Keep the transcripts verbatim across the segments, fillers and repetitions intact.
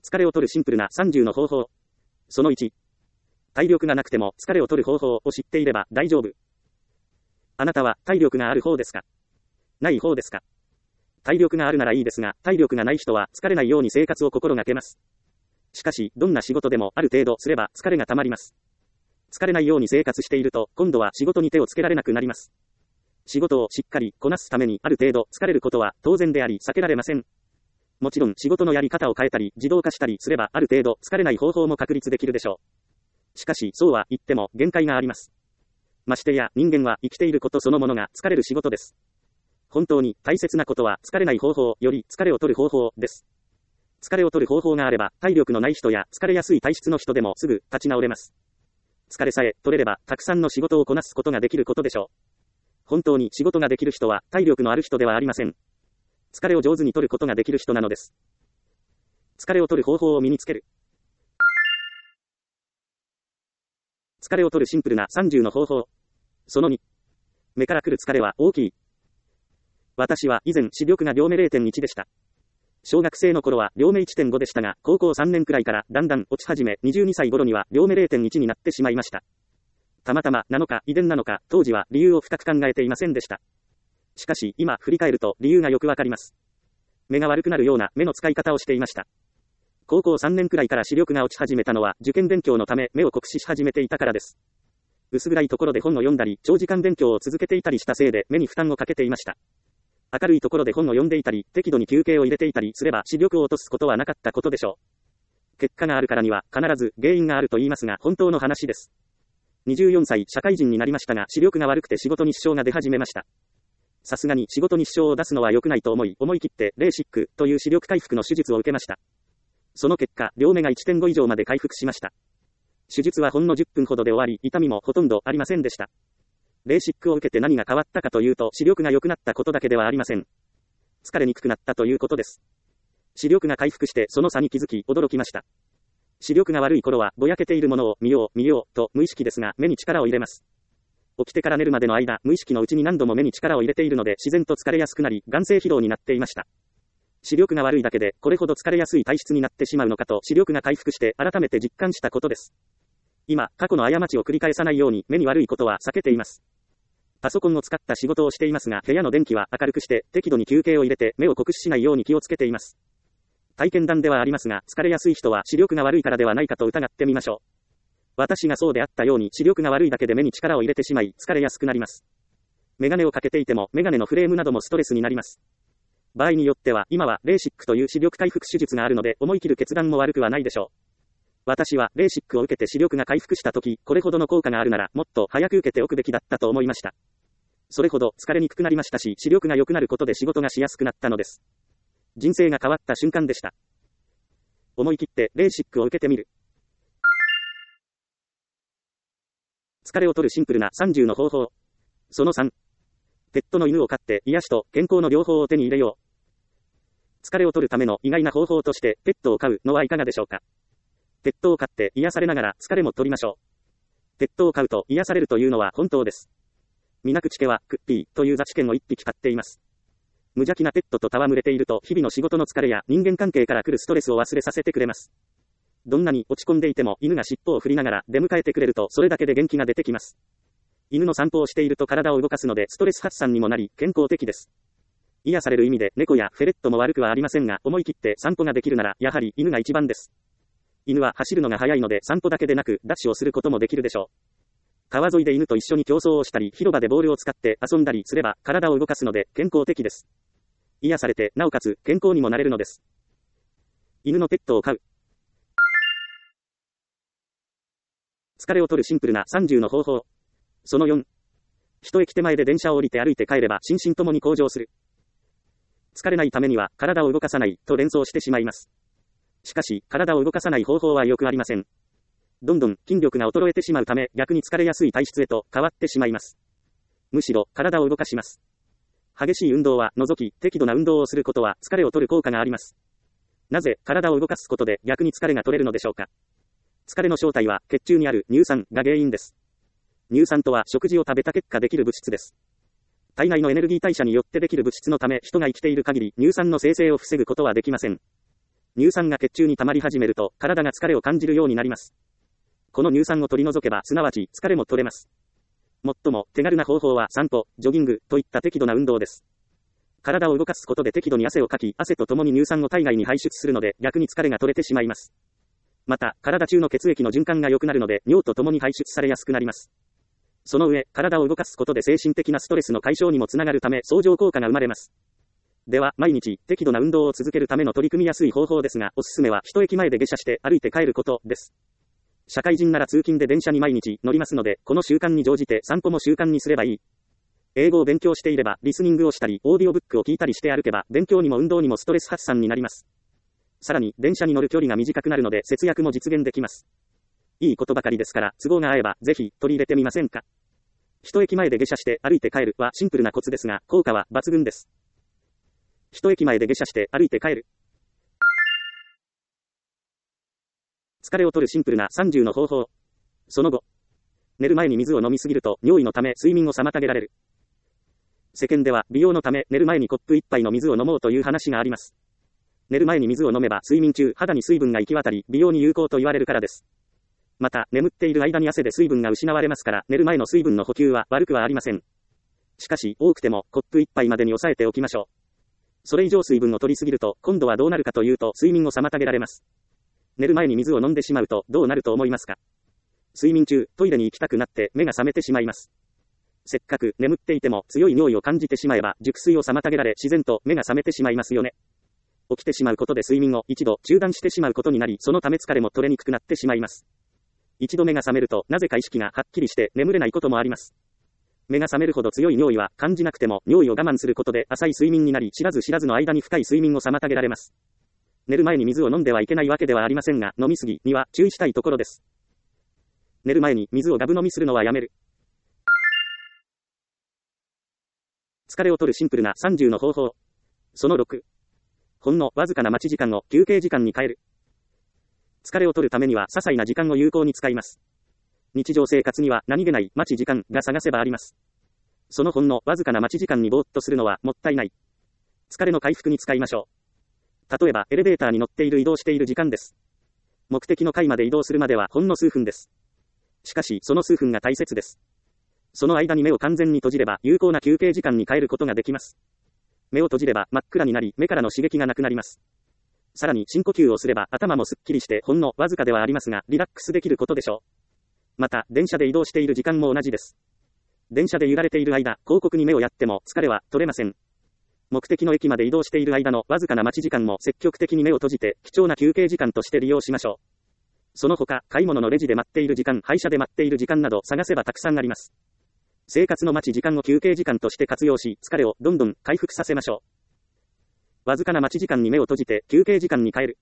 疲れを取るシンプルなさんじゅうの方法。そのいち。体力がなくても疲れを取る方法を知っていれば大丈夫。あなたは体力がある方ですか？ない方ですか？体力があるならいいですが、体力がない人は疲れないように生活を心がけます。しかし、どんな仕事でもある程度すれば疲れがたまります。疲れないように生活していると、今度は仕事に手をつけられなくなります。仕事をしっかりこなすためにある程度疲れることは当然であり避けられません。もちろん仕事のやり方を変えたり自動化したりすればある程度疲れない方法も確立できるでしょう。しかし、そうは言っても限界があります。ましてや人間は生きていることそのものが疲れる仕事です。本当に大切なことは疲れない方法より疲れを取る方法です。疲れを取る方法があれば体力のない人や疲れやすい体質の人でもすぐ立ち直れます。疲れさえ取れればたくさんの仕事をこなすことができることでしょう。本当に仕事ができる人は体力のある人ではありません。疲れを上手に取ることができる人なのです。疲れを取る方法を身につける。疲れを取るシンプルなさんじゅうの方法。そのに。目から来る疲れは大きい。私は以前視力が両目 れいてんいち でした。小学生の頃は両目 いってんご でしたが、高校さんねんくらいからだんだん落ち始め、にじゅうにさい頃には両目 れいてんいち になってしまいました。たまたまなのか遺伝なのか、当時は理由を深く考えていませんでした。しかし今振り返ると理由がよくわかります。目が悪くなるような目の使い方をしていました。高校さんねんくらいから視力が落ち始めたのは受験勉強のため目を酷使し始めていたからです。薄暗いところで本を読んだり、長時間勉強を続けていたりしたせいで目に負担をかけていました。明るいところで本を読んでいたり、適度に休憩を入れていたりすれば視力を落とすことはなかったことでしょう。結果があるからには必ず原因があると言いますが本当の話です。にじゅうよんさい社会人になりましたが視力が悪くて仕事に支障が出始めました。さすがに仕事に支障を出すのは良くないと思い、思い切ってレーシックという視力回復の手術を受けました。その結果、両目が いってんご 以上まで回復しました。手術はほんのじゅっぷんほどで終わり、痛みもほとんどありませんでした。レーシックを受けて何が変わったかというと、視力が良くなったことだけではありません。疲れにくくなったということです。視力が回復してその差に気づき、驚きました。視力が悪い頃は、ぼやけているものを見よう、見よう、と無意識ですが、目に力を入れます。起きてから寝るまでの間、無意識のうちに何度も目に力を入れているので、自然と疲れやすくなり、眼性疲労になっていました。視力が悪いだけで、これほど疲れやすい体質になってしまうのかと、視力が回復して、改めて実感したことです。今、過去の過ちを繰り返さないように、目に悪いことは避けています。パソコンを使った仕事をしていますが、部屋の電気は明るくして、適度に休憩を入れて、目を酷使しないように気をつけています。体験談ではありますが、疲れやすい人は視力が悪いからではないかと疑ってみましょう。私がそうであったように、視力が悪いだけで目に力を入れてしまい、疲れやすくなります。メガネをかけていても、メガネのフレームなどもストレスになります。場合によっては、今はレーシックという視力回復手術があるので、思い切る決断も悪くはないでしょう。私は、レーシックを受けて視力が回復したとき、これほどの効果があるなら、もっと早く受けておくべきだったと思いました。それほど疲れにくくなりましたし、視力が良くなることで仕事がしやすくなったのです。人生が変わった瞬間でした。思い切って、レーシックを受けてみる。疲れを取るシンプルなさんじゅうの方法。そのさん。ペットの犬を飼って癒しと健康の両方を手に入れよう。疲れを取るための意外な方法としてペットを飼うのはいかがでしょうか。ペットを飼って癒されながら疲れも取りましょう。ペットを飼うと癒されるというのは本当です。ミナクチ家はクッピーというザチ犬を一匹飼っています。無邪気なペットと戯れていると日々の仕事の疲れや人間関係から来るストレスを忘れさせてくれます。どんなに落ち込んでいても犬が尻尾を振りながら出迎えてくれるとそれだけで元気が出てきます。犬の散歩をしていると体を動かすのでストレス発散にもなり健康的です。癒される意味で猫やフェレットも悪くはありませんが、思い切って散歩ができるならやはり犬が一番です。犬は走るのが速いので散歩だけでなくダッシュをすることもできるでしょう。川沿いで犬と一緒に競争をしたり広場でボールを使って遊んだりすれば体を動かすので健康的です。癒されてなおかつ健康にもなれるのです。犬のペットを飼う。疲れを取るシンプルなさんじゅうの方法。そのよん。一駅手前で電車を降りて歩いて帰れば心身ともに向上する。疲れないためには体を動かさないと連想してしまいます。しかし、体を動かさない方法はよくありません。どんどん筋力が衰えてしまうため逆に疲れやすい体質へと変わってしまいます。むしろ体を動かします。激しい運動は除き適度な運動をすることは疲れを取る効果があります。なぜ体を動かすことで逆に疲れが取れるのでしょうか。疲れの正体は血中にある乳酸が原因です。乳酸とは食事を食べた結果できる物質です。体内のエネルギー代謝によってできる物質のため人が生きている限り乳酸の生成を防ぐことはできません。 乳酸が血中に溜まり始めると、体が疲れを感じるようになります。この乳酸を取り除けば、すなわち疲れも取れます。最も手軽な方法は散歩、ジョギングといった適度な運動です。体を動かすことで適度に汗をかき、汗とともに乳酸を体外に排出するので、逆に疲れが取れてしまいます。また、体中の血液の循環が良くなるので、尿とともに排出されやすくなります。その上、体を動かすことで精神的なストレスの解消にもつながるため、相乗効果が生まれます。では、毎日、適度な運動を続けるための取り組みやすい方法ですが、おすすめは、一駅前で下車して歩いて帰ることです。社会人なら通勤で電車に毎日乗りますので、この習慣に乗じて散歩も習慣にすればいい。英語を勉強していれば、リスニングをしたり、オーディオブックを聞いたりして歩けば、勉強にも運動にもストレス発散になります。さらに、電車に乗る距離が短くなるので、節約も実現できます。いいことばかりですから、都合が合えば、ぜひ、取り入れてみませんか。一駅前で下車して歩いて帰るはシンプルなコツですが、効果は抜群です。一駅前で下車して歩いて帰る。疲れを取るシンプルなさんじゅうの方法。その後、寝る前に水を飲みすぎると尿意のため睡眠を妨げられる。世間では美容のため寝る前にコップ一杯の水を飲もうという話があります。寝る前に水を飲めば睡眠中肌に水分が行き渡り美容に有効と言われるからです。また、眠っている間に汗で水分が失われますから、寝る前の水分の補給は悪くはありません。しかし、多くてもコップ一杯までに抑えておきましょう。それ以上水分を取りすぎると、今度はどうなるかというと、睡眠を妨げられます。寝る前に水を飲んでしまうと、どうなると思いますか？睡眠中、トイレに行きたくなって目が覚めてしまいます。せっかく眠っていても強い尿意を感じてしまえば、熟睡を妨げられ自然と目が覚めてしまいますよね。起きてしまうことで睡眠を一度中断してしまうことになり、そのため疲れも取れにくくなってしまいます。一度目が覚めると、なぜか意識がはっきりして眠れないこともあります。目が覚めるほど強い尿意は感じなくても、尿意を我慢することで浅い睡眠になり、知らず知らずの間に深い睡眠を妨げられます。寝る前に水を飲んではいけないわけではありませんが、飲みすぎには注意したいところです。寝る前に水をガブ飲みするのはやめる。疲れを取るシンプルなさんじゅうの方法。そのろく。ほんのわずかな待ち時間を休憩時間に変える。疲れを取るためには些細な時間を有効に使います。日常生活には何気ない待ち時間が探せばあります。そのほんのわずかな待ち時間にぼーっとするのはもったいない。疲れの回復に使いましょう。例えばエレベーターに乗っている移動している時間です。目的の階まで移動するまではほんの数分です。しかしその数分が大切です。その間に目を完全に閉じれば有効な休憩時間に変えることができます。目を閉じれば真っ暗になり目からの刺激がなくなります。さらに深呼吸をすれば頭もすっきりしてほんのわずかではありますがリラックスできることでしょう。また電車で移動している時間も同じです。電車で揺られている間、広告に目をやっても疲れは取れません。目的の駅まで移動している間のわずかな待ち時間も積極的に目を閉じて貴重な休憩時間として利用しましょう。その他、買い物のレジで待っている時間、配車で待っている時間など探せばたくさんあります。生活の待ち時間を休憩時間として活用し、疲れをどんどん回復させましょう。わずかな待ち時間に目を閉じて休憩時間に変える。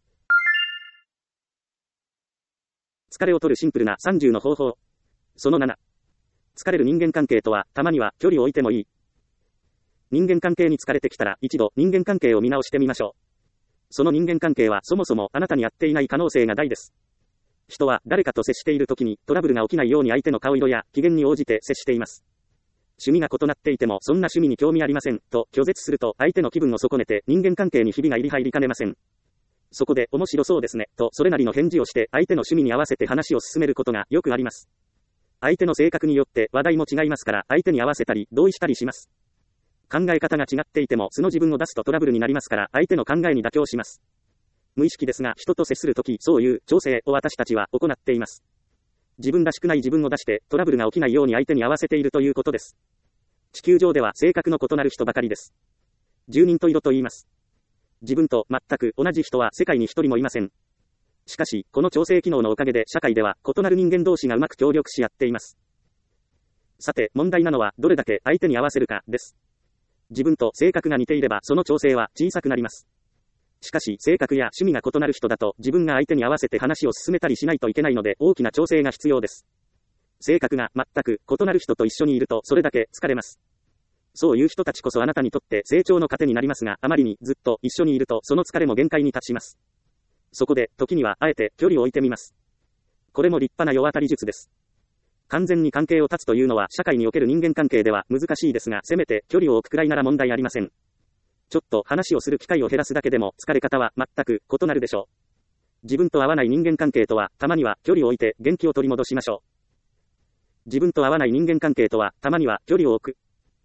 疲れを取るシンプルなさんじゅうの方法。そのなな。疲れる人間関係とは、たまには距離を置いてもいい。人間関係に疲れてきたら、一度人間関係を見直してみましょう。その人間関係はそもそもあなたに合っていない可能性が大です。人は誰かと接しているときにトラブルが起きないように相手の顔色や機嫌に応じて接しています。趣味が異なっていてもそんな趣味に興味ありませんと拒絶すると相手の気分を損ねて人間関係にひびが入り入りかねません。そこで面白そうですねとそれなりの返事をして相手の趣味に合わせて話を進めることがよくあります。相手の性格によって話題も違いますから相手に合わせたり同意したりします。考え方が違っていても素の自分を出すとトラブルになりますから相手の考えに妥協します。無意識ですが人と接するときそういう調整を私たちは行っています。自分らしくない自分を出してトラブルが起きないように相手に合わせているということです。地球上では性格の異なる人ばかりです。十人十色と言います。自分と全く同じ人は世界に一人もいません。しかし、この調整機能のおかげで社会では異なる人間同士がうまく協力し合っています。さて、問題なのはどれだけ相手に合わせるかです。自分と性格が似ていればその調整は小さくなります。しかし、性格や趣味が異なる人だと自分が相手に合わせて話を進めたりしないといけないので大きな調整が必要です。性格が全く異なる人と一緒にいるとそれだけ疲れます。そういう人たちこそあなたにとって成長の糧になりますが、あまりにずっと一緒にいるとその疲れも限界に達します。そこで、時にはあえて距離を置いてみます。これも立派な世渡り術です。完全に関係を断つというのは社会における人間関係では難しいですが、せめて距離を置くくらいなら問題ありません。 ちょっと話をする機会を減らすだけでも疲れ方は全く異なるでしょう。自分と合わない人間関係とは、たまには距離を置いて元気を取り戻しましょう。自分と合わない人間関係とは、たまには距離を置く。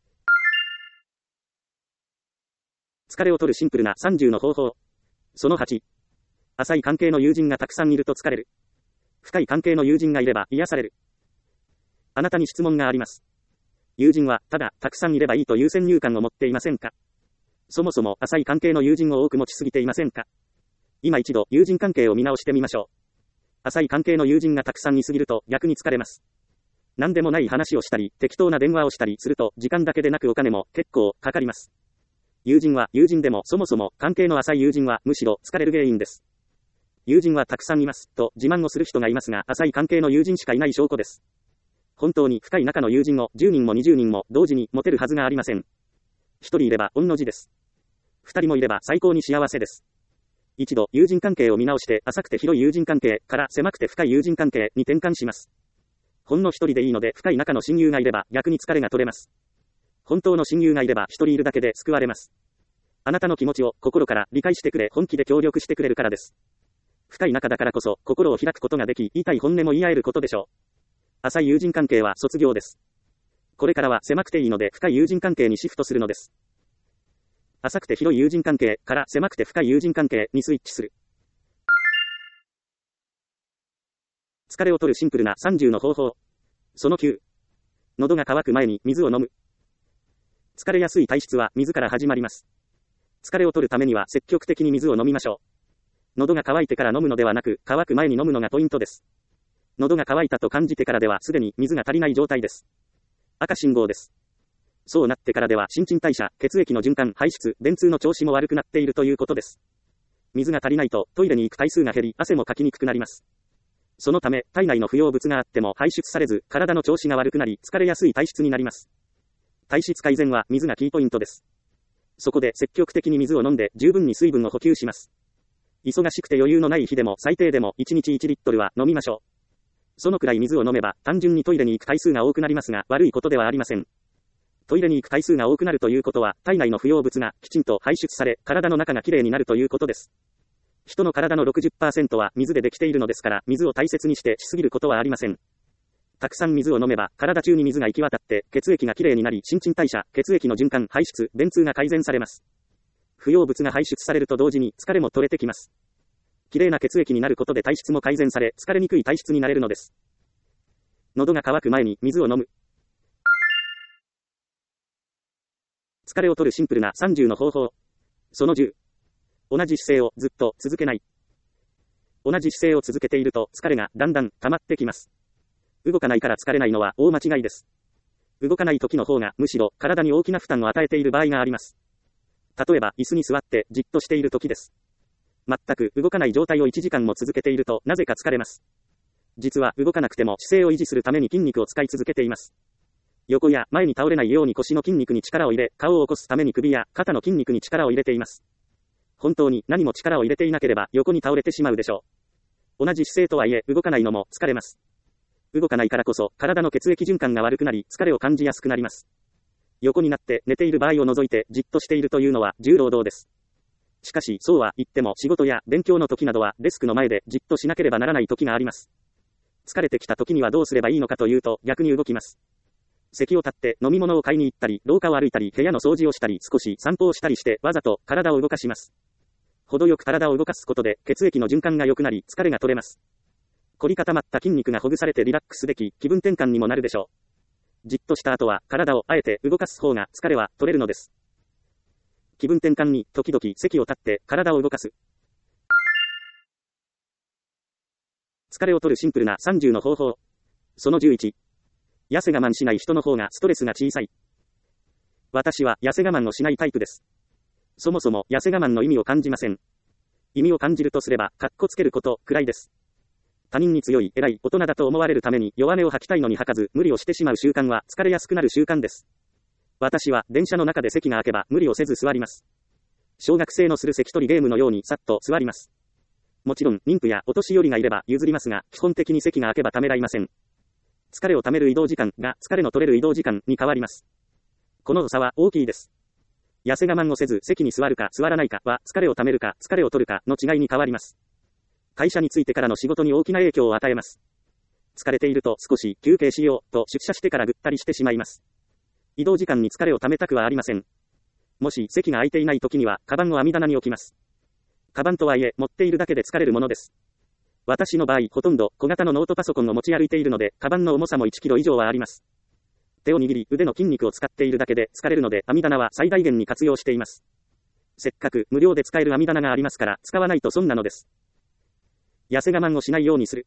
疲れを取るシンプルなさんじゅうの方法。そのはち。浅い関係の友人がたくさんいると疲れる。深い関係の友人がいれば癒される。あなたに質問があります。友人は、ただ、たくさんいればいいという先入観を持っていませんか？そもそも浅い関係の友人を多く持ちすぎていませんか？今一度、友人関係を見直してみましょう。浅い関係の友人がたくさんいすぎると逆に疲れます。何でもない話をしたり、適当な電話をしたりすると、時間だけでなくお金も結構かかります。友人は友人でもそもそも関係の浅い友人はむしろ疲れる原因です。友人はたくさんいますと自慢をする人がいますが、浅い関係の友人しかいない証拠です。本当に深い仲の友人をじゅうにんもにじゅうにんも同時に持てるはずがありません。ひとりいれば御の字です。ふたりもいれば最高に幸せです。一度友人関係を見直して浅くて広い友人関係から狭くて深い友人関係に転換します。ほんの一人でいいので深い仲の親友がいれば逆に疲れが取れます。本当の親友がいれば一人いるだけで救われます。あなたの気持ちを心から理解してくれ、本気で協力してくれるからです。深い仲だからこそ心を開くことができ、言いたい本音も言い合えることでしょう。浅い友人関係は卒業です。これからは狭くていいので深い友人関係にシフトするのです。浅くて広い友人関係から狭くて深い友人関係にスイッチする。疲れを取るシンプルなさんじゅうの方法。そのきゅう。喉が渇く前に水を飲む。疲れやすい体質は水から始まります。疲れを取るためには積極的に水を飲みましょう。喉が渇いてから飲むのではなく、渇く前に飲むのがポイントです。喉が渇いたと感じてからではすでに水が足りない状態です。赤信号です。そうなってからでは新陳代謝、血液の循環、排出、便通の調子も悪くなっているということです。水が足りないとトイレに行く回数が減り、汗もかきにくくなります。そのため、体内の不要物があっても排出されず、体の調子が悪くなり、疲れやすい体質になります。体質改善は水がキーポイントです。そこで積極的に水を飲んで十分に水分を補給します。忙しくて余裕のない日でも最低でもいちにちいちリットルは飲みましょう。そのくらい水を飲めば単純にトイレに行く回数が多くなりますが、悪いことではありません。トイレに行く回数が多くなるということは、体内の不要物がきちんと排出され、体の中がきれいになるということです。人の体の ろくじゅっパーセント は水でできているのですから、水を大切にしてしすぎることはありません。たくさん水を飲めば、体中に水が行き渡って、血液がきれいになり、新陳代謝、血液の循環、排出、便通が改善されます。不要物が排出されると同時に疲れも取れてきます。きれいな血液になることで体質も改善され、疲れにくい体質になれるのです。喉が渇く前に水を飲む。疲れを取るシンプルなさんじゅうの方法。そのじゅう。同じ姿勢をずっと続けない。同じ姿勢を続けていると疲れがだんだん溜まってきます。動かないから疲れないのは大間違いです。動かない時の方がむしろ体に大きな負担を与えている場合があります。例えば椅子に座ってじっとしている時です。全く動かない状態をいちじかんも続けているとなぜか疲れます。実は動かなくても姿勢を維持するために筋肉を使い続けています。横や前に倒れないように腰の筋肉に力を入れ、顔を起こすために首や肩の筋肉に力を入れています。本当に何も力を入れていなければ横に倒れてしまうでしょう。同じ姿勢とはいえ動かないのも疲れます。動かないからこそ体の血液循環が悪くなり疲れを感じやすくなります。横になって寝ている場合を除いてじっとしているというのは重労働です。しかしそうは言っても仕事や勉強の時などはデスクの前でじっとしなければならない時があります。疲れてきた時にはどうすればいいのかというと逆に動きます。席を立って飲み物を買いに行ったり、廊下を歩いたり、部屋の掃除をしたり、少し散歩をしたりしてわざと体を動かします。程よく体を動かすことで血液の循環が良くなり疲れが取れます。凝り固まった筋肉がほぐされてリラックスでき、気分転換にもなるでしょう。じっとした後は体をあえて動かす方が疲れは取れるのです。気分転換に時々席を立って体を動かす。疲れを取るシンプルなさんじゅうの方法。そのじゅういち。痩せ我慢しない人の方がストレスが小さい。私は痩せ我慢をしないタイプです。そもそも痩せ我慢の意味を感じません。意味を感じるとすれば、かっこつけることくらいです。他人に強い、偉い、大人だと思われるために弱音を吐きたいのに吐かず、無理をしてしまう習慣は疲れやすくなる習慣です。私は電車の中で席が空けば無理をせず座ります。小学生のする席取りゲームのようにさっと座ります。もちろん妊婦やお年寄りがいれば譲りますが、基本的に席が空けばためらいません。疲れをためる移動時間が疲れの取れる移動時間に変わります。この差は大きいです。 痩せ我慢をせず席に座るか座らないかは疲れをためるか疲れを取るかの違いに変わります。会社に着いてからの仕事に大きな影響を与えます。疲れていると少し休憩しようと出社してからぐったりしてしまいます。移動時間に疲れをためたくはありません。もし席が空いていない時にはカバンを網棚に置きます。カバンとはいえ持っているだけで疲れるものです。私の場合ほとんど小型のノートパソコンを持ち歩いているのでカバンの重さもいちキロ以上はあります。手を握り腕の筋肉を使っているだけで疲れるので網棚は最大限に活用しています。せっかく無料で使える網棚がありますから使わないと損なのです。痩せ我慢をしないようにする。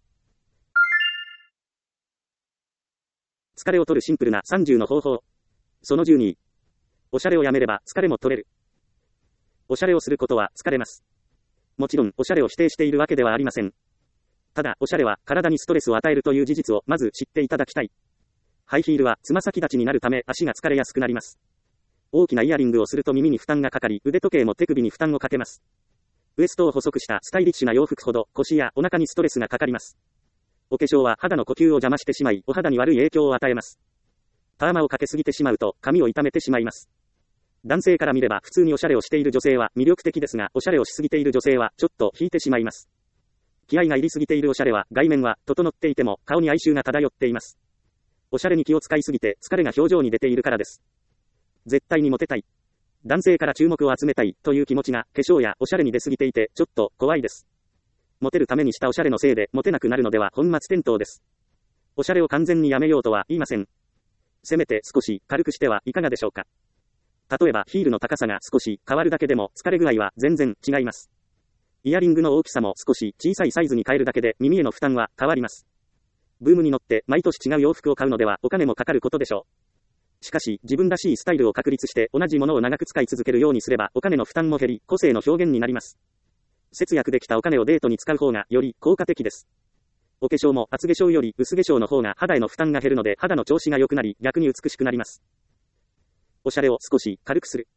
疲れを取るシンプルなさんじゅうの方法。そのじゅうに。おしゃれをやめれば疲れも取れる。おしゃれをすることは疲れます。もちろんおしゃれを否定しているわけではありません。ただおしゃれは体にストレスを与えるという事実をまず知っていただきたい。ハイヒールはつま先立ちになるため足が疲れやすくなります。大きなイヤリングをすると耳に負担がかかり、腕時計も手首に負担をかけます。ウエストを細くしたスタイリッシュな洋服ほど腰やお腹にストレスがかかります。お化粧は肌の呼吸を邪魔してしまい、お肌に悪い影響を与えます。パーマをかけすぎてしまうと髪を傷めてしまいます。男性から見れば普通におしゃれをしている女性は魅力的ですが、おしゃれをしすぎている女性はちょっと引いてしまいます。気合が入りすぎているおしゃれは外面は整っていても顔に哀愁が漂っています。おしゃれに気を使いすぎて疲れが表情に出ているからです。絶対にモテたい。男性から注目を集めたいという気持ちが化粧やおしゃれに出すぎていてちょっと怖いです。モテるためにしたおしゃれのせいでモテなくなるのでは本末転倒です。おしゃれを完全にやめようとは言いません。せめて少し軽くしてはいかがでしょうか。例えばヒールの高さが少し変わるだけでも疲れ具合は全然違います。イヤリングの大きさも少し小さいサイズに変えるだけで耳への負担は変わります。ブームに乗って毎年違う洋服を買うのではお金もかかることでしょう。しかし自分らしいスタイルを確立して同じものを長く使い続けるようにすればお金の負担も減り個性の表現になります。節約できたお金をデートに使う方がより効果的です。お化粧も厚化粧より薄化粧の方が肌への負担が減るので肌の調子が良くなり逆に美しくなります。おしゃれを少し軽くする。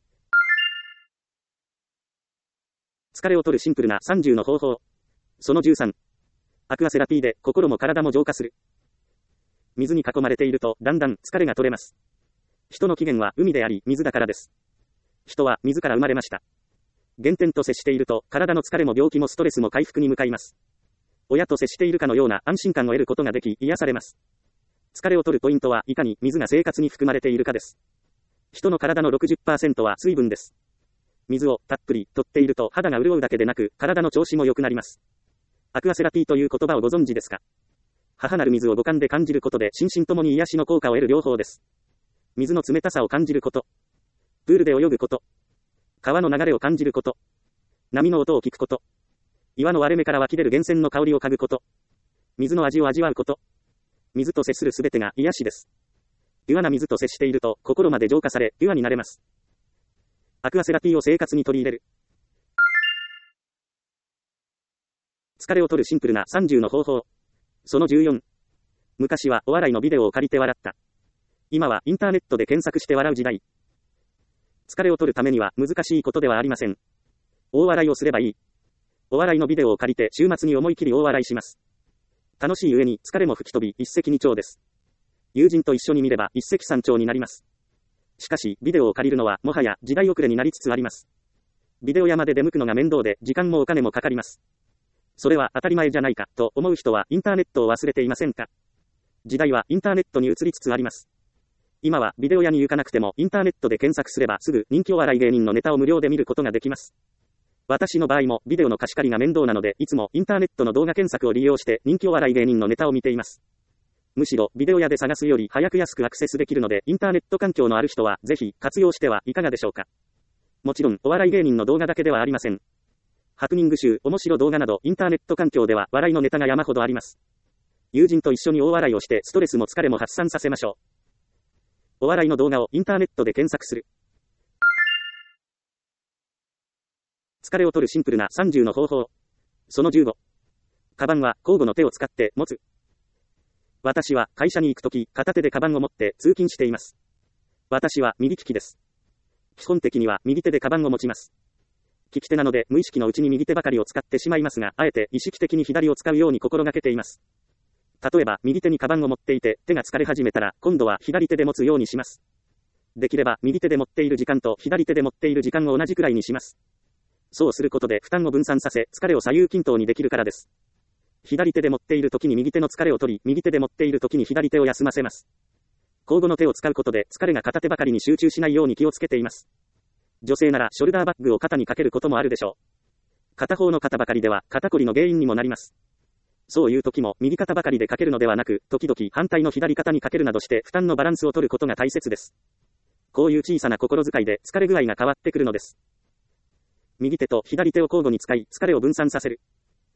疲れを取るシンプルなさんじゅうの方法。そのじゅうさん。アクアセラピーで心も体も浄化する。水に囲まれているとだんだん疲れが取れます。人の起源は海であり水だからです。人は水から生まれました。原点と接していると体の疲れも病気もストレスも回復に向かいます。親と接しているかのような安心感を得ることができ癒されます。疲れを取るポイントはいかに水が生活に含まれているかです。人の体の ろくじゅっパーセント は水分です。水をたっぷり取っていると肌が潤うだけでなく体の調子も良くなります。アクアセラピーという言葉をご存知ですか？母なる水を五感で感じることで心身ともに癒しの効果を得る療法です。水の冷たさを感じること、プールで泳ぐこと、川の流れを感じること、波の音を聞くこと、岩の割れ目から湧き出る源泉の香りを嗅ぐこと、水の味を味わうこと、水と接するすべてが癒しです。ピュアな水と接していると心まで浄化されピュアになれます。アクアセラピーを生活に取り入れる。疲れを取るシンプルなさんじゅうの方法。そのじゅうよん。昔はお笑いのビデオを借りて笑った。今はインターネットで検索して笑う時代。疲れを取るためには難しいことではありません。大笑いをすればいい。お笑いのビデオを借りて週末に思い切り大笑いします。楽しい上に疲れも吹き飛び一石二鳥です。友人と一緒に見れば一石三鳥になります。しかしビデオを借りるのはもはや時代遅れになりつつあります。ビデオ屋まで出向くのが面倒で時間もお金もかかります。それは当たり前じゃないかと思う人はインターネットを忘れていませんか？時代はインターネットに移りつつあります。今はビデオ屋に行かなくてもインターネットで検索すればすぐ人気お笑い芸人のネタを無料で見ることができます。私の場合もビデオの貸し借りが面倒なのでいつもインターネットの動画検索を利用して人気お笑い芸人のネタを見ています。むしろビデオ屋で探すより早く安くアクセスできるのでインターネット環境のある人はぜひ活用してはいかがでしょうか。もちろんお笑い芸人の動画だけではありません。ハプニング集、面白動画などインターネット環境では笑いのネタが山ほどあります。友人と一緒に大笑いをしてストレスも疲れも発散させましょう。お笑いの動画をインターネットで検索する。疲れを取るシンプルなさんじゅうの方法。そのじゅうご。カバンは交互の手を使って持つ。私は会社に行くとき片手でカバンを持って通勤しています。私は右利きです。基本的には右手でカバンを持ちます。利き手なので無意識のうちに右手ばかりを使ってしまいますが、あえて意識的に左を使うように心がけています。例えば右手にカバンを持っていて手が疲れ始めたら今度は左手で持つようにします。 できれば右手で持っている時間と左手で持っている時間を同じくらいにします。そうすることで負担を分散させ、疲れを左右均等にできるからです。左手で持っている時に右手の疲れを取り、右手で持っている時に左手を休ませます。交互の手を使うことで疲れが片手ばかりに集中しないように気をつけています。女性ならショルダーバッグを肩にかけることもあるでしょう。片方の肩ばかりでは肩こりの原因にもなります。そういう時も右肩ばかりでかけるのではなく、時々反対の左肩にかけるなどして負担のバランスを取ることが大切です。こういう小さな心遣いで疲れ具合が変わってくるのです。右手と左手を交互に使い、疲れを分散させる。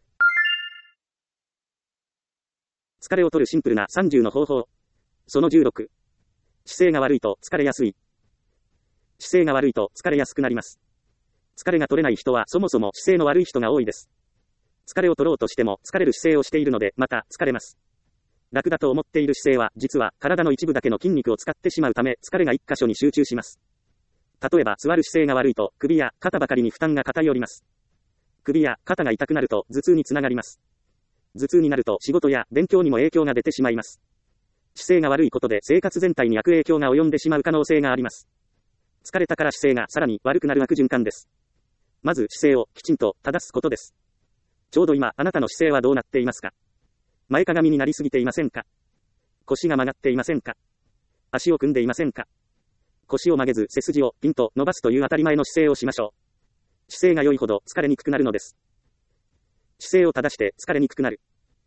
疲れを取るシンプルなさんじゅうの方法。そのじゅうろく。姿勢が悪いと疲れやすい。姿勢が悪いと疲れやすくなります。疲れが取れない人はそもそも姿勢の悪い人が多いです。疲れを取ろうとしても疲れる姿勢をしているので、また疲れます。楽だと思っている姿勢は実は体の一部だけの筋肉を使ってしまうため、疲れが一箇所に集中します。例えば座る姿勢が悪いと首や肩ばかりに負担が偏ります。首や肩が痛くなると頭痛につながります。頭痛になると仕事や勉強にも影響が出てしまいます。姿勢が悪いことで生活全体に悪影響が及んでしまう可能性があります。疲れたから姿勢がさらに悪くなる悪循環です。まず姿勢をきちんと正すことです。ちょうど今あなたの姿勢はどうなっていますか？前かがみになりすぎていませんか？腰が曲がっていませんか？足を組んでいませんか？腰を曲げず背筋をピンと伸ばすという当たり前の姿勢をしましょう。姿勢が良いほど疲れにくくなるのです。姿勢を正して疲れにくくなる。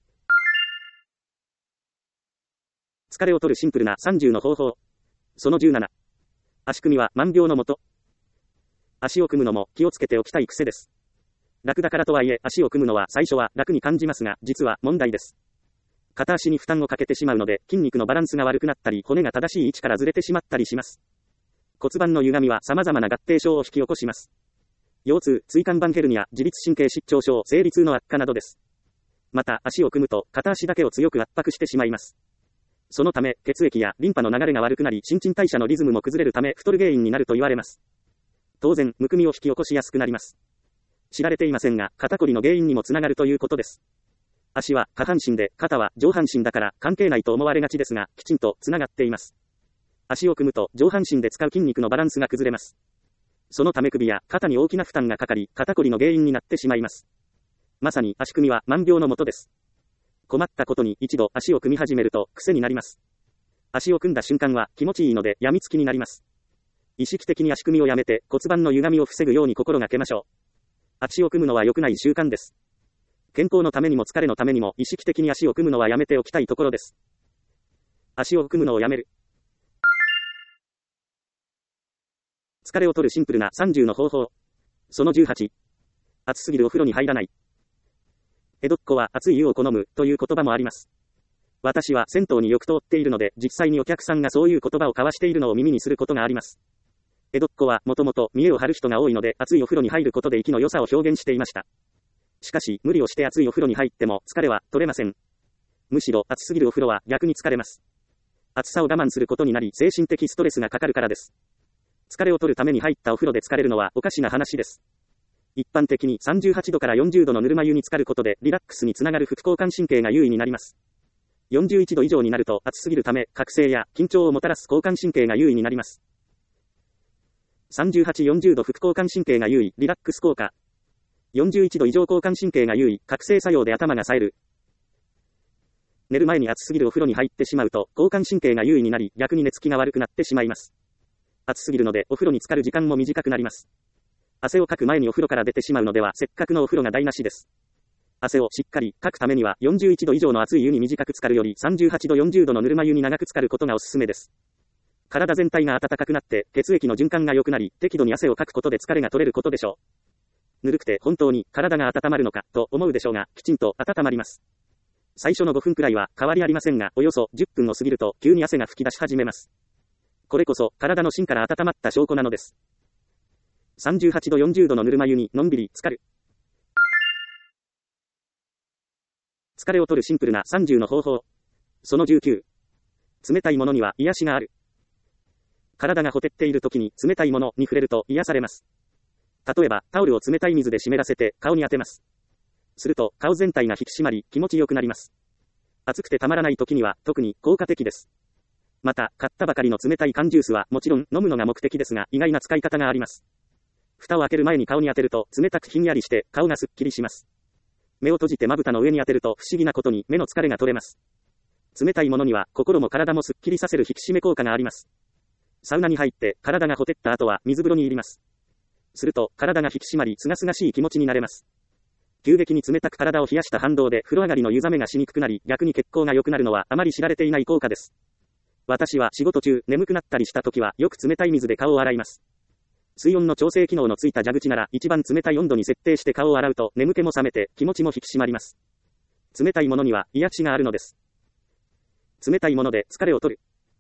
疲れを取るシンプルなさんじゅうの方法。そのじゅうなな。足組みは万病のもと。足を組むのも気をつけておきたい癖です。楽だからとはいえ足を組むのは最初は楽に感じますが、実は問題です。片足に負担をかけてしまうので、筋肉のバランスが悪くなったり、骨が正しい位置からずれてしまったりします。骨盤の歪みは様々な合併症を引き起こします。腰痛、椎間板ヘルニア、自律神経失調症、生理痛の悪化などです。また足を組むと片足だけを強く圧迫してしまいます。そのため血液やリンパの流れが悪くなり、新陳代謝のリズムも崩れるため太る原因になると言われます。当然むくみを引き起こしやすくなります。知られていませんが、肩こりの原因にもつながるということです。足は下半身で、肩は上半身だから関係ないと思われがちですが、きちんとつながっています。足を組むと上半身で使う筋肉のバランスが崩れます。そのため首や肩に大きな負担がかかり、肩こりの原因になってしまいます。まさに足組みは万病のもとです。困ったことに一度足を組み始めると癖になります。足を組んだ瞬間は気持ちいいので病みつきになります。意識的に足組みをやめて骨盤の歪みを防ぐように心がけましょう。足を組むのは良くない習慣です。健康のためにも疲れのためにも意識的に足を組むのはやめておきたいところです。足を組むのをやめる。疲れを取るシンプルなさんじゅうの方法。そのじゅうはち。暑すぎるお風呂に入らない。江戸っ子は熱い湯を好むという言葉もあります。私は銭湯によく通っているので、実際にお客さんがそういう言葉を交わしているのを耳にすることがあります。江戸っ子はもともと見栄を張る人が多いので、熱いお風呂に入ることで息の良さを表現していました。しかし、無理をして熱いお風呂に入っても疲れは取れません。むしろ暑すぎるお風呂は逆に疲れます。暑さを我慢することになり、精神的ストレスがかかるからです。疲れを取るために入ったお風呂で疲れるのはおかしな話です。一般的にさんじゅうはちどからよんじゅうどのぬるま湯に浸かることでリラックスにつながる副交感神経が優位になります。よんじゅういちど以上になると暑すぎるため覚醒や緊張をもたらす交感神経が優位になります。さんじゅうはち、よんじゅうど副交感神経が優位、リラックス効果。よんじゅういちど以上交感神経が優位、覚醒作用で頭が冴える。寝る前に暑すぎるお風呂に入ってしまうと交感神経が優位になり、逆に寝つきが悪くなってしまいます。暑すぎるのでお風呂に浸かる時間も短くなります。汗をかく前にお風呂から出てしまうのではせっかくのお風呂が台無しです。汗をしっかりかくためにはよんじゅういちど以上の熱い湯に短く浸かるよりさんじゅうはちど、よんじゅうどのぬるま湯に長く浸かることがおすすめです。体全体が暖かくなって血液の循環が良くなり、適度に汗をかくことで疲れが取れることでしょう。ぬるくて本当に体が温まるのかと思うでしょうが、きちんと温まります。最初のごふんくらいは変わりありませんが、およそじゅっぷんを過ぎると急に汗が噴き出し始めます。これこそ体の芯から温まった証拠なのです。さんじゅうはちど、よんじゅうどのぬるま湯にのんびり浸かる。疲れを取るシンプルなさんじゅうの方法。そのじゅうきゅう。冷たいものには癒しがある。体がほてっている時に冷たいものに触れると癒されます。例えばタオルを冷たい水で湿らせて顔に当てます。すると顔全体が引き締まり気持ちよくなります。暑くてたまらない時には特に効果的です。 また、買ったばかりの冷たい缶ジュースはもちろん飲むのが目的ですが、意外な使い方があります。蓋を開ける前に顔に当てると、冷たくひんやりして顔がすっきりします。目を閉じてまぶたの上に当てると不思議なことに目の疲れが取れます。冷たいものには心も体もすっきりさせる引き締め効果があります。サウナに入って体がほてった後は水風呂に入ります。すると体が引き締まり、すがすがしい気持ちになれます。急激に冷たく体を冷やした反動で風呂上がりの湯冷めがしにくくなり、逆に血行が良くなるのはあまり知られていない効果です。私は仕事中眠くなったりした時はよく冷たい水で顔を洗います。水温の調整機能のついた蛇口なら一番冷たい温度に設定して顔を洗うと眠気も覚めて気持ちも引き締まります。冷たいものには癒しがあるのです。冷たいもので疲れを取る。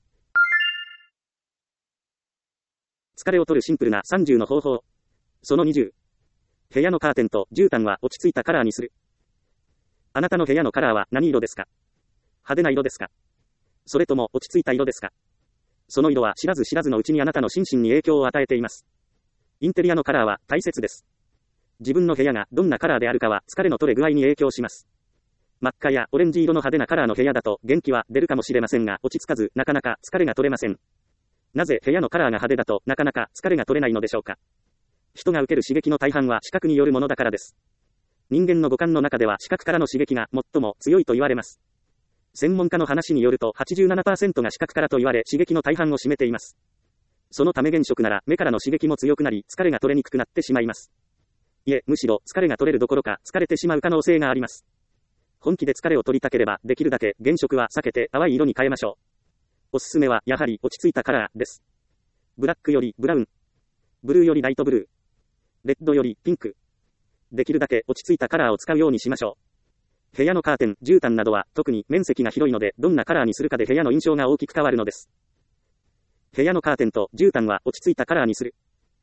疲れを取るシンプルなさんじゅうの方法。そのにじゅう。部屋のカーテンと絨毯は落ち着いたカラーにする。あなたの部屋のカラーは何色ですか？派手な色ですか？それとも落ち着いた色ですか？その色は知らず知らずのうちにあなたの心身に影響を与えています。インテリアのカラーは大切です。自分の部屋がどんなカラーであるかは疲れの取れ具合に影響します。真っ赤やオレンジ色の派手なカラーの部屋だと元気は出るかもしれませんが落ち着かずなかなか疲れが取れません。なぜ部屋のカラーが派手だとなかなか疲れが取れないのでしょうか。人が受ける刺激の大半は視覚によるものだからです。人間の五感の中では視覚からの刺激が最も強いと言われます。専門家の話によると はちじゅうななパーセント が視覚からと言われ刺激の大半を占めています。そのため原色なら目からの刺激も強くなり疲れが取れにくくなってしまいます。いえ、むしろ疲れが取れるどころか疲れてしまう可能性があります。本気で疲れを取りたければできるだけ原色は避けて淡い色に変えましょう。おすすめはやはり落ち着いたカラーです。ブラックよりブラウン、ブルーよりライトブルー、レッドよりピンク。できるだけ落ち着いたカラーを使うようにしましょう。部屋のカーテン、絨毯などは特に面積が広いのでどんなカラーにするかで部屋の印象が大きく変わるのです。部屋のカーテンと絨毯は落ち着いたカラーにする。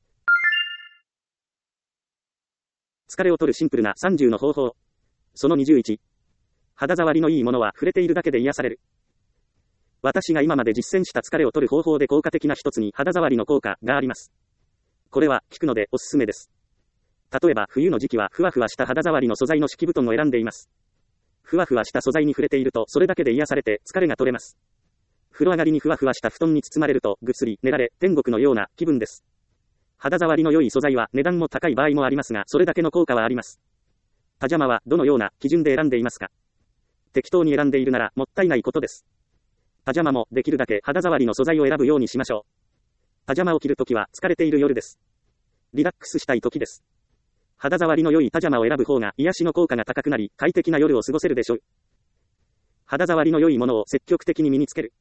疲れを取るシンプルなさんじゅうの方法。そのにじゅういち。肌触りのいいものは触れているだけで癒される。私が今まで実践した疲れを取る方法で効果的な一つに肌触りの効果があります。これは効くのでおすすめです。例えば冬の時期はふわふわした肌触りの素材の敷布団を選んでいます。ふわふわした素材に触れているとそれだけで癒されて疲れが取れます。風呂上がりにふわふわした布団に包まれるとぐっすり寝られ天国のような気分です。肌触りの良い素材は値段も高い場合もありますがそれだけの効果はあります。パジャマはどのような基準で選んでいますか？適当に選んでいるならもったいないことです。パジャマもできるだけ肌触りの素材を選ぶようにしましょう。パジャマを着るときは疲れている夜です。リラックスしたいときです。肌触りの良いパジャマを選ぶ方が癒しの効果が高くなり快適な夜を過ごせるでしょう。肌触りの良いものを積極的に身につける。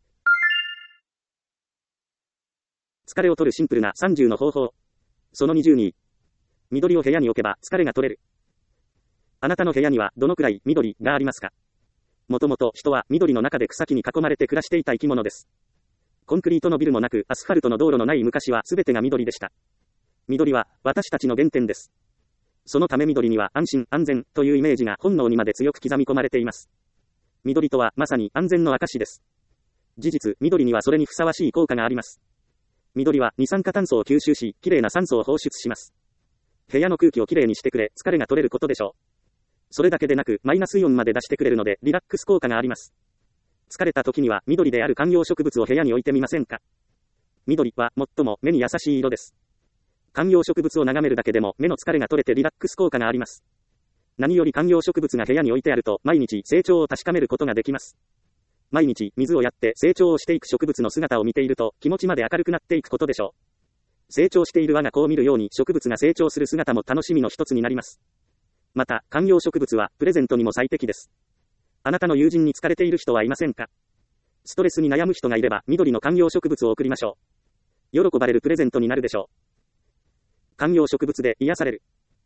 疲れを取るシンプルなさんじゅうの方法。そのにじゅうに。緑を部屋に置けば疲れが取れる。あなたの部屋にはどのくらい緑がありますか？もともと人は緑の中で草木に囲まれて暮らしていた生き物です。コンクリートのビルもなくアスファルトの道路のない昔は全てが緑でした。緑は私たちの原点です。そのため緑には安心安全というイメージが本能にまで強く刻み込まれています。緑とはまさに安全の証です。事実、緑にはそれにふさわしい効果があります。緑は二酸化炭素を吸収し、きれいな酸素を放出します。部屋の空気をきれいにしてくれ、疲れが取れることでしょう。それだけでなく、マイナスイオンまで出してくれるので、リラックス効果があります。疲れた時には、緑である観葉植物を部屋に置いてみませんか？緑は最も目に優しい色です。観葉植物を眺めるだけでも目の疲れが取れてリラックス効果があります。何より観葉植物が部屋に置いてあると、毎日成長を確かめることができます。毎日水をやって成長をしていく植物の姿を見ていると、気持ちまで明るくなっていくことでしょう。成長している我が子を見るように植物が成長する姿も楽しみの一つになります。また、観葉植物はプレゼントにも最適です。あなたの友人に疲れている人はいませんか？ストレスに悩む人がいれば、緑の観葉植物を贈りましょう。喜ばれるプレゼントになるでしょう。観葉植物で癒される。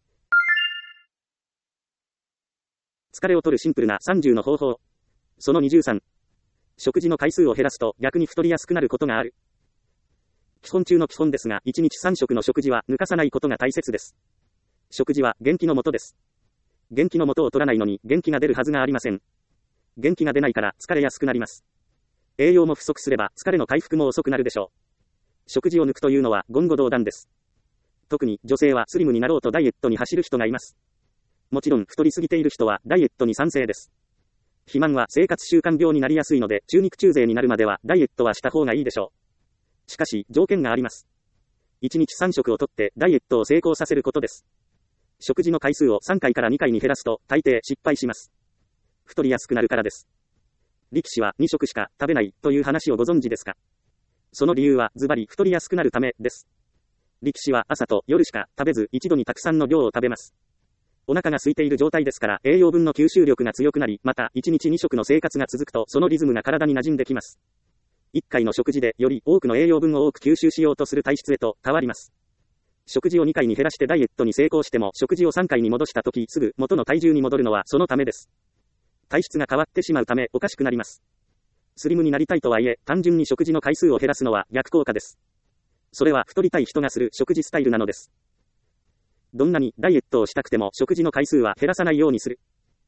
疲れを取るシンプルなさんじゅうの方法。そのにじゅうさん。食事の回数を減らすと逆に太りやすくなることがある。基本中の基本ですが、いちにちさん食の食事は抜かさないことが大切です。食事は元気の元です。元気の元を取らないのに元気が出るはずがありません。元気が出ないから疲れやすくなります。栄養も不足すれば疲れの回復も遅くなるでしょう。食事を抜くというのは言語道断です。特に女性はスリムになろうとダイエットに走る人がいます。もちろん太りすぎている人はダイエットに賛成です。 肥満は生活習慣病になりやすいので、中肉中背になるまではダイエットはした方がいいでしょう。しかし、条件があります。いちにちさん食をとってダイエットを成功させることです。食事の回数をさんかいからにかいに減らすと、大抵失敗します。太りやすくなるからです。力士はに食しか食べないという話をご存知ですか？その理由はズバリ太りやすくなるためです。力士は朝と夜しか食べず一度にたくさんの量を食べます。お腹が空いている状態ですから栄養分の吸収力が強くなり、またいちにちに食の生活が続くとそのリズムが体に馴染んできます。いっかいの食事でより多くの栄養分を多く吸収しようとする体質へと変わります。食事をにかいに減らしてダイエットに成功しても食事をさんかいに戻した時すぐ元の体重に戻るのはそのためです。体質が変わってしまうためおかしくなります。スリムになりたいとはいえ単純に食事の回数を減らすのは逆効果です。それは太りたい人がする食事スタイルなのです。どんなにダイエットをしたくても食事の回数は減らさないようにする。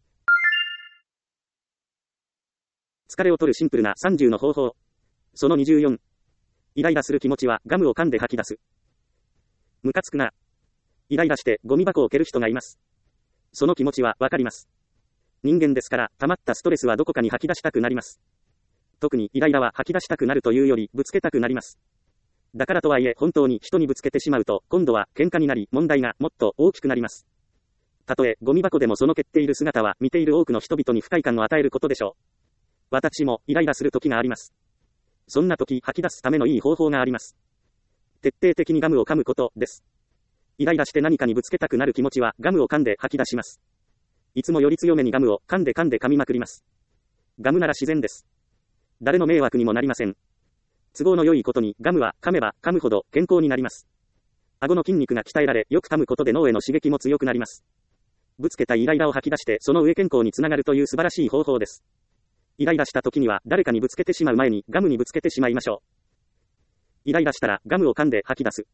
疲れを取るシンプルなさんじゅうの方法。そのにじゅうよん。イライラする気持ちはガムを噛んで吐き出す。ムカつくな。イライラしてゴミ箱を蹴る人がいます。その気持ちはわかります。人間ですから溜まったストレスはどこかに吐き出したくなります。特にイライラは吐き出したくなるというよりぶつけたくなります。だからとはいえ本当に人にぶつけてしまうと今度は喧嘩になり問題がもっと大きくなります。たとえゴミ箱でもその蹴っている姿は見ている多くの人々に不快感を与えることでしょう。私もイライラする時があります。そんな時吐き出すためのいい方法があります。徹底的にガムを噛むことです。イライラして何かにぶつけたくなる気持ちはガムを噛んで吐き出します。いつもより強めにガムを噛んで噛んで噛みまくります。ガムなら自然です。誰の迷惑にもなりません。都合の良いことにガムは噛めば噛むほど健康になります。顎の筋肉が鍛えられよく噛むことで脳への刺激も強くなります。ぶつけたイライラを吐き出してその上健康につながるという素晴らしい方法です。イライラした時には誰かにぶつけてしまう前にガムにぶつけてしまいましょう。イライラしたらガムを噛んで吐き出す。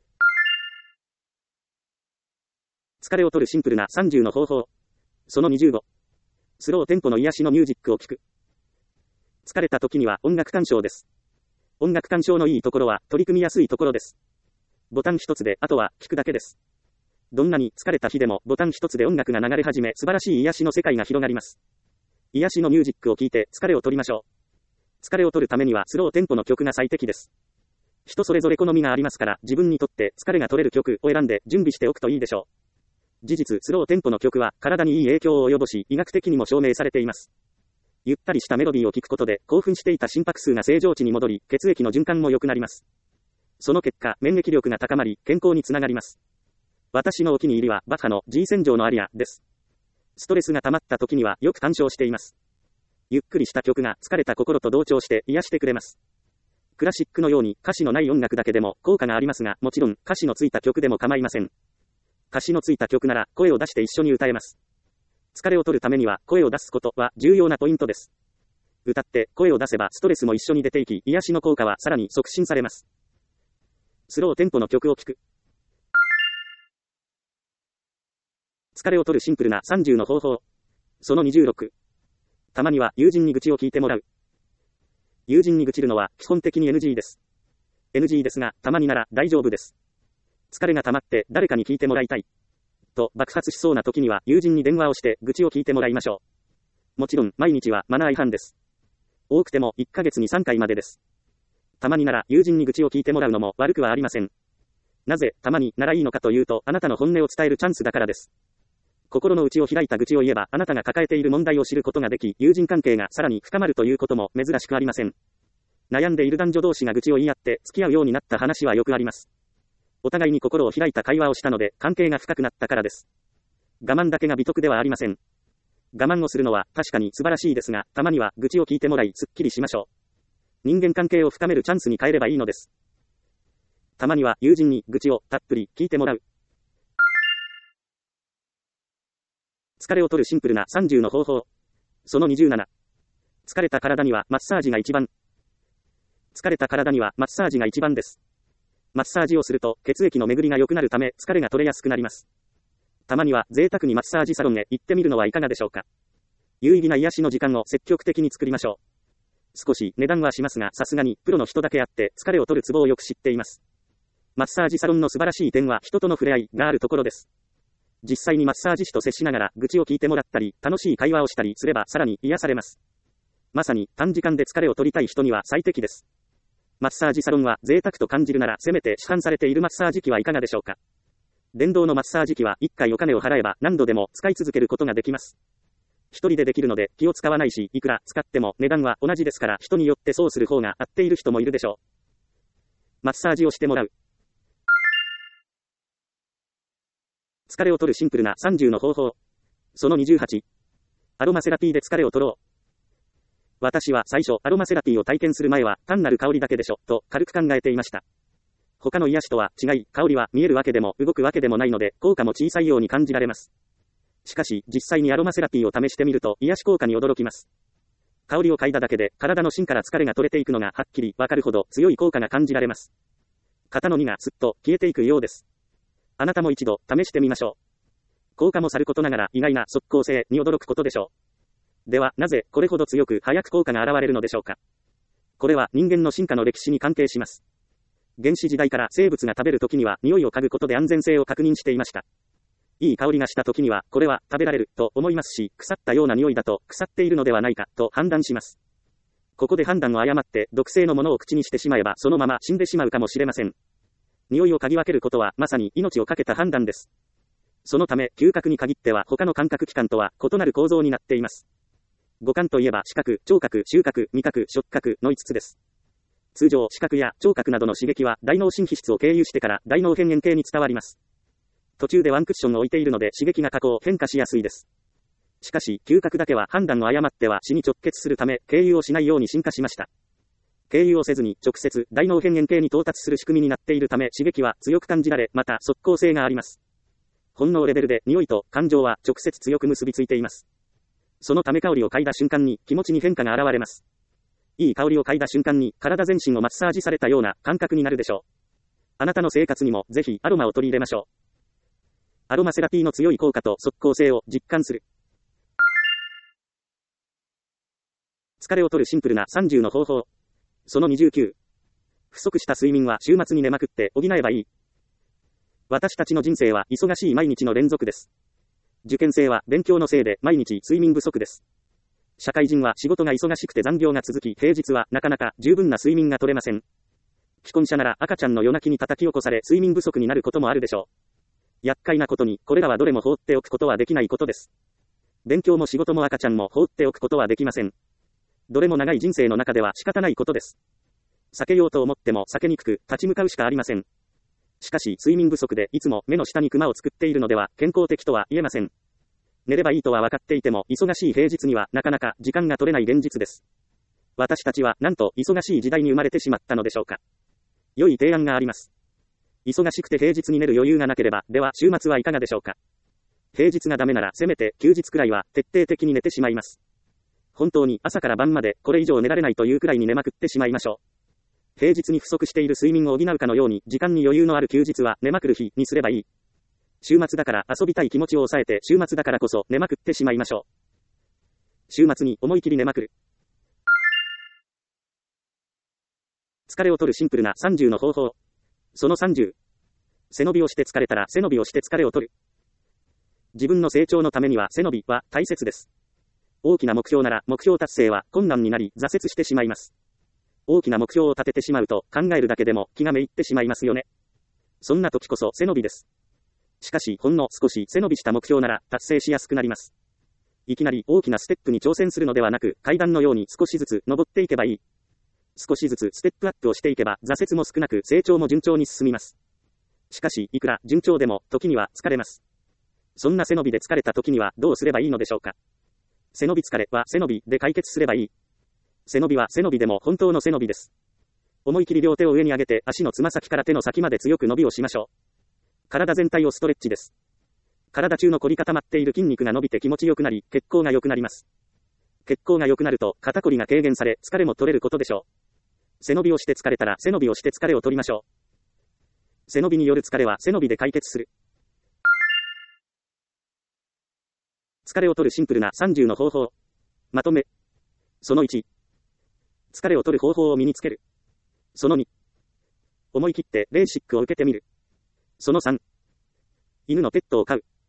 疲れを取るシンプルなさんじゅうの方法。そのにじゅうご。スローテンポの癒しのミュージックを聴く。疲れた時には音楽鑑賞です。音楽鑑賞のいいところは取り組みやすいところです。ボタン一つであとは聴くだけです。どんなに疲れた日でもボタン一つで音楽が流れ始め素晴らしい癒しの世界が広がります。癒しのミュージックを聴いて疲れを取りましょう。疲れを取るためにはスローテンポの曲が最適です。人それぞれ好みがありますから自分にとって疲れが取れる曲を選んで準備しておくといいでしょう。事実スローテンポの曲は体にいい影響を及ぼし医学的にも証明されています。ゆったりしたメロディーを聴くことで興奮していた心拍数が正常値に戻り血液の循環も良くなります。その結果免疫力が高まり健康につながります。私のお気に入りはバッハの G 戦場のアリアです。ストレスが溜まった時にはよく鑑賞しています。ゆっくりした曲が疲れた心と同調して癒してくれます。クラシックのように歌詞のない音楽だけでも効果がありますが、もちろん歌詞のついた曲でも構いません。歌詞のついた曲なら声を出して一緒に歌えます。疲れを取るためには声を出すことは重要なポイントです。歌って声を出せばストレスも一緒に出ていき、癒しの効果はさらに促進されます。スローテンポの曲を聴く。疲れを取るシンプルなさんじゅうの方法。そのにじゅうろく。たまには友人に愚痴を聞いてもらう。友人に愚痴るのは基本的に エヌジー です。エヌジー ですが、たまになら大丈夫です。疲れが溜まって誰かに聞いてもらいたい。と爆発しそうな時には友人に電話をして愚痴を聞いてもらいましょう。もちろん毎日はマナー違反です。多くてもいっかげつにさんかいまでです。たまになら友人に愚痴を聞いてもらうのも悪くはありません。なぜたまにならいいのかというと、あなたの本音を伝えるチャンスだからです。心の内を開いた愚痴を言えば、あなたが抱えている問題を知ることができ、友人関係がさらに深まるということも珍しくありません。悩んでいる男女同士が愚痴を言い合って付き合うようになった話はよくあります。お互いに心を開いた会話をしたので、関係が深くなったからです。我慢だけが美徳ではありません。我慢をするのは確かに素晴らしいですが、たまには愚痴を聞いてもらいすっきりしましょう。人間関係を深めるチャンスに変えればいいのです。たまには友人に愚痴をたっぷり聞いてもらう。疲れを取るシンプルなさんじゅうの方法。そのにじゅうなな。疲れた体にはマッサージが一番。疲れた体にはマッサージが一番です。マッサージをすると血液の巡りが良くなるため疲れが取れやすくなります。たまには贅沢にマッサージサロンへ行ってみるのはいかがでしょうか。有意義な癒しの時間を積極的に作りましょう。少し値段はしますが、さすがにプロの人だけあって疲れを取るツボをよく知っています。マッサージサロンの素晴らしい点は人との触れ合いがあるところです。 実際にマッサージ師と接しながら愚痴を聞いてもらったり、楽しい会話をしたりすればさらに癒されます。まさに短時間で疲れを取りたい人には最適です。マッサージサロンは贅沢と感じるならせめて市販されているマッサージ機はいかがでしょうか。電動のマッサージ機はいっかいお金を払えば何度でも使い続けることができます。一人でできるので気を使わないし、いくら使っても値段は同じですから人によってそうする方が合っている人もいるでしょう。マッサージをしてもらう。疲れを取るシンプルなさんじゅうの方法。そのにじゅうはち。アロマセラピーで疲れを取ろう。私は最初アロマセラピーを体験する前は単なる香りだけでしょ、と軽く考えていました。他の癒しとは違い、香りは見えるわけでも動くわけでもないので、効果も小さいように感じられます。しかし、実際にアロマセラピーを試してみると、癒し効果に驚きます。香りを嗅いだだけで、体の芯から疲れが取れていくのがはっきりわかるほど強い効果が感じられます。肩の荷がすっと消えていくようです。あなたも一度試してみましょう。効果もさることながら意外な即効性に驚くことでしょう。では、なぜこれほど強く早く効果が現れるのでしょうか。これは人間の進化の歴史に関係します。原始時代から生物が食べるときには匂いを嗅ぐことで安全性を確認していました。いい香りがしたときには、これは食べられると思いますし、腐ったような匂いだと腐っているのではないかと判断します。ここで判断を誤って毒性のものを口にしてしまえばそのまま死んでしまうかもしれません。匂いを嗅ぎ分けることはまさに命をかけた判断です。そのため、嗅覚に限っては他の感覚器官とは異なる構造になっています。五感といえば視覚、聴覚、収穫、味覚、触覚のいつつです。通常、視覚や聴覚などの刺激は大脳新皮質を経由してから大脳辺縁系に伝わります。途中でワンクッションを置いているので刺激が下降、変化しやすいです。しかし、嗅覚だけは判断を誤っては死に直結するため、経由をしないように進化しました。経由をせずに直接大脳辺縁系に到達する仕組みになっているため刺激は強く感じられ、また即効性があります。本能レベルで匂いと感情は直接強く結びついています。そのため香りを嗅いだ瞬間に気持ちに変化が現れます。いい香りを嗅いだ瞬間に体全身をマッサージされたような感覚になるでしょう。あなたの生活にもぜひアロマを取り入れましょう。アロマセラピーの強い効果と即効性を実感する。疲れを取るシンプルなさんじゅうの方法。そのにじゅうきゅう。不足した睡眠は週末に寝まくって補えばいい。私たちの人生は忙しい毎日の連続です。受験生は勉強のせいで毎日睡眠不足です。社会人は仕事が忙しくて残業が続き、平日はなかなか十分な睡眠が取れません。既婚者なら赤ちゃんの夜泣きに叩き起こされ睡眠不足になることもあるでしょう。厄介なことに、これらはどれも放っておくことはできないことです。勉強も仕事も赤ちゃんも放っておくことはできません。どれも長い人生の中では仕方ないことです。避けようと思っても避けにくく、立ち向かうしかありません。しかし、睡眠不足でいつも目の下にクマを作っているのでは、健康的とは言えません。寝ればいいとは分かっていても、忙しい平日にはなかなか時間が取れない現実です。私たちは、なんと忙しい時代に生まれてしまったのでしょうか。良い提案があります。忙しくて平日に寝る余裕がなければ、では週末はいかがでしょうか。平日がダメならせめて休日くらいは徹底的に寝てしまいます。本当に朝から晩までこれ以上寝られないというくらいに寝まくってしまいましょう。平日に不足している睡眠を補うかのように時間に余裕のある休日は寝まくる日にすればいい。週末だから遊びたい気持ちを抑えて週末だからこそ寝まくってしまいましょう。週末に思い切り寝まくる。疲れを取るシンプルなさんじゅうの方法。そのさんじゅう。背伸びをして疲れたら背伸びをして疲れを取る。自分の成長のためには背伸びは大切です。大きな目標なら目標達成は困難になり挫折してしまいます。大きな目標を立ててしまうと考えるだけでも気がめいってしまいますよね。そんな時こそ背伸びです。しかしほんの少し背伸びした目標なら達成しやすくなります。いきなり大きなステップに挑戦するのではなく階段のように少しずつ登っていけばいい。少しずつステップアップをしていけば挫折も少なく成長も順調に進みます。しかしいくら順調でも時には疲れます。そんな背伸びで疲れた時にはどうすればいいのでしょうか。背伸び疲れは背伸びで解決すればいい。背伸びは背伸びでも本当の背伸びです。思い切り両手を上に上げて足のつま先から手の先まで強く伸びをしましょう。体全体をストレッチです。体中の凝り固まっている筋肉が伸びて気持ちよくなり血行が良くなります。血行が良くなると肩こりが軽減され疲れも取れることでしょう。背伸びをして疲れたら背伸びをして疲れを取りましょう。背伸びによる疲れは背伸びで解決する。疲れを取るシンプルなさんじゅうの方法。まとめ。そのいち。疲れを取る方法を身につける。そのに。思い切ってレーシックを受けてみる。そのさん。犬のペットを飼う。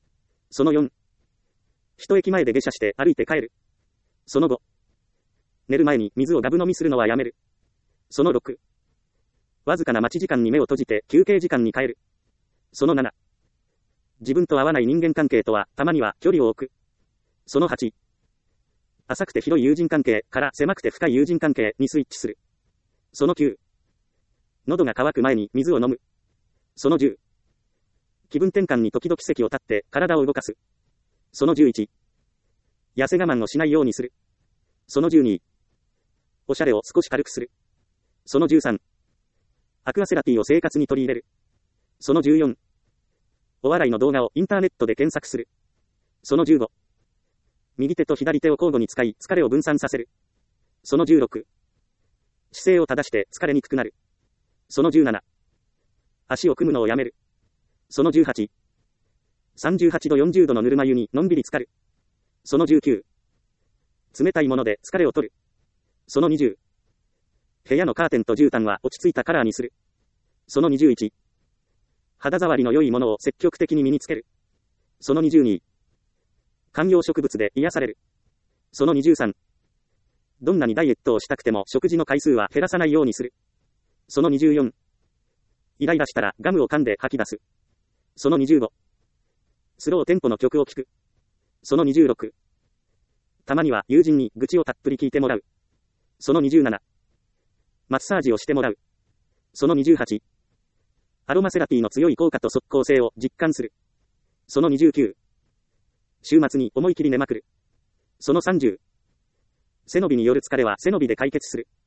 そのよん、一駅前で下車して歩いて帰る。そのご、寝る前に水をガブ飲みするのはやめる。そのろく、わずかな待ち時間に目を閉じて休憩時間に帰る。そのなな、自分と合わない人間関係とはたまには距離を置く。そのはち、浅くて広い友人関係から狭くて深い友人関係にスイッチする。そのきゅう、喉が渇く前に水を飲む。そのじゅう、気分転換に時々席を立って体を動かす。そのじゅういち、痩せ我慢をしないようにする。そのじゅうに、おしゃれを少し軽くする。そのじゅうさん、アクアセラピーを生活に取り入れる。そのじゅうよん、お笑いの動画をインターネットで検索する。そのじゅうご、右手と左手を交互に使い疲れを分散させる。そのじゅうろく、姿勢を正して疲れにくくなる。そのじゅうなな、足を組むのをやめる。そのじゅうはち、さんじゅうはちどよんじゅうどのぬるま湯にのんびり浸かる。そのじゅうきゅう、冷たいもので疲れを取る。そのにじゅう、部屋のカーテンと絨毯は落ち着いたカラーにする。そのにじゅういち、肌触りの良いものを積極的に身につける。そのにじゅうに、観葉植物で癒される。そのにじゅうさん、どんなにダイエットをしたくても食事の回数は減らさないようにする。そのにじゅうよん、イライラしたらガムを噛んで吐き出す。そのにじゅうご、スローテンポの曲を聴く。そのにじゅうろく、たまには友人に愚痴をたっぷり聞いてもらう。そのにじゅうなな、マッサージをしてもらう。そのにじゅうはち、アロマセラピーの強い効果と即効性を実感する。そのにじゅうきゅう、週末に思い切り寝まくる。そのさんじゅう、背伸びによる疲れは背伸びで解決する。